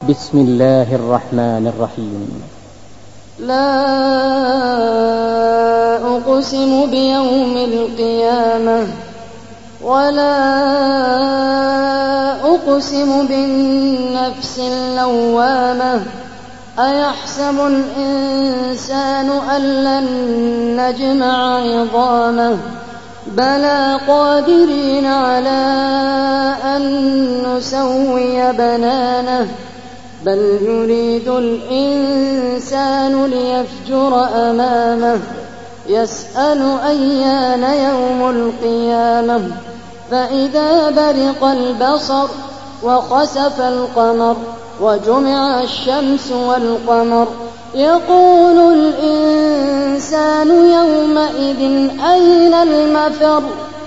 بسم الله الرحمن الرحيم. لا أقسم بيوم القيامة ولا أقسم بالنفس اللوامة أيحسب الإنسان أن لن نجمع عظامه بلى قادرين على أن نسوي بنانه بل يريد الإنسان ليفجر أمامه يسأل أيان يوم القيامة فإذا برق البصر وخسف القمر وجمع الشمس والقمر يقول الإنسان يومئذ أين المفر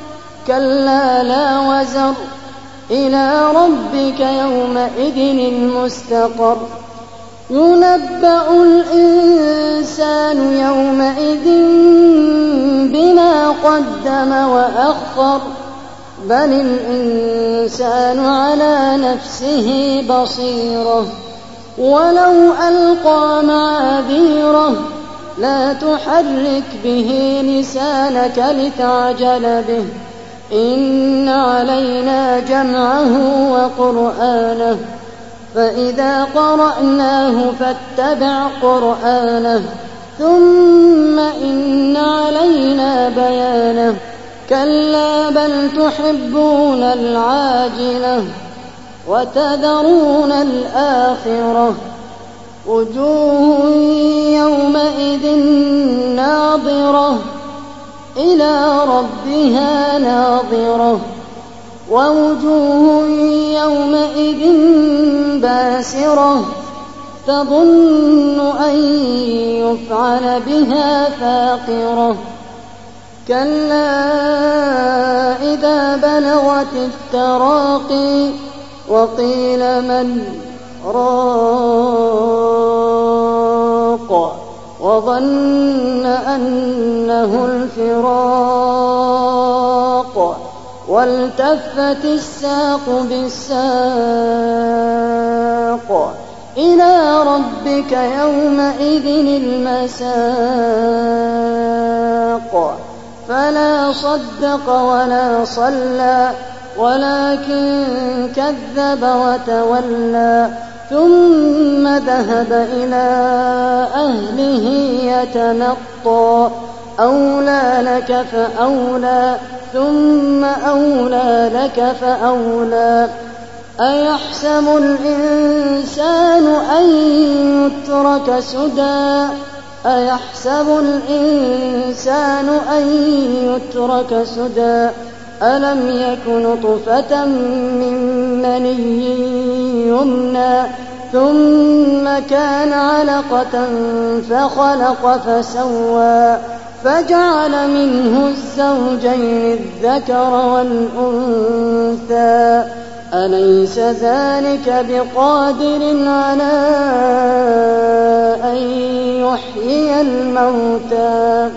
كلا لا وزر إلى ربك يومئذ المستقر ينبأ الإنسان يومئذ بما قدم وأخر بل الإنسان على نفسه بصيرة ولو ألقى معاذيره لا تحرك به لسانك لتعجل به إن علينا جمعه وقرآنه فإذا قرأناه فاتبع قرآنه ثم إن علينا بيانه كلا بل تحبون العاجلة وتذرون الآخرة وجوه يومئذ ناظرة إلى ربها ناظرة ووجوه يومئذ باسرة تظن أن يفعل بها فاقرة كلا إذا بلغت التراقي وقيل من راق وظن أنه الفراق والتفت الساق بالساق إلى ربك يومئذ المساق فلا صدق ولا صلى ولكن كذب وتولى ثم ذهب إلى أهله يتمطى أولى لك فأولى ثم أولى لك فأولى أيحسب الإنسان أن يترك سدى أيحسب الإنسان أن يترك سدى ألم يك نطفة من مني يمنى ثم كان علقة فخلق فسوى فجعل منه الزوجين الذكر والأنثى أليس ذلك بقادر على أن يحيي الموتى